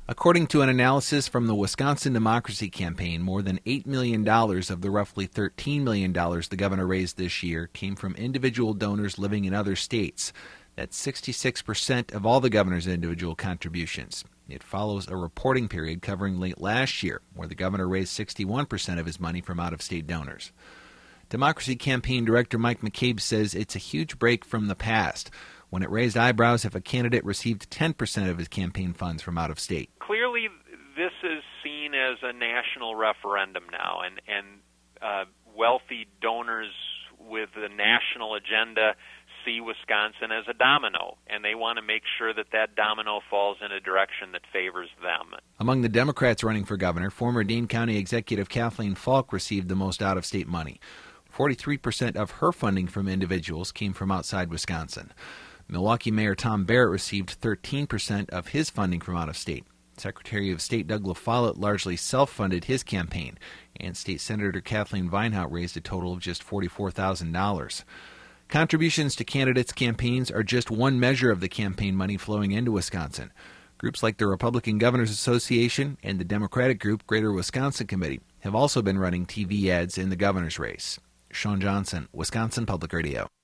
According to an analysis from the Wisconsin Democracy Campaign, more than $8 million of the roughly $13 million the governor raised this year came from individual donors living in other states. That's 66% of all the governor's individual contributions. It follows a reporting period covering late last year, where the governor raised 61% of his money from out-of-state donors. Democracy Campaign Director Mike McCabe says it's a huge break from the past, when it raised eyebrows if a candidate received 10% of his campaign funds from out of state. Clearly, this is seen as a national referendum now, and wealthy donors with a national agenda see Wisconsin as a domino, and they want to make sure that that domino falls in a direction that favors them. Among the Democrats running for governor, former Dane County Executive Kathleen Falk received the most out-of-state money. 43% of her funding from individuals came from outside Wisconsin. Milwaukee Mayor Tom Barrett received 13% of his funding from out of state. Secretary of State Doug LaFollette largely self-funded his campaign, and State Senator Kathleen Vinehout raised a total of just $44,000. Contributions to candidates' campaigns are just one measure of the campaign money flowing into Wisconsin. Groups like the Republican Governors Association and the Democratic group Greater Wisconsin Committee have also been running TV ads in the governor's race. Sean Johnson, Wisconsin Public Radio.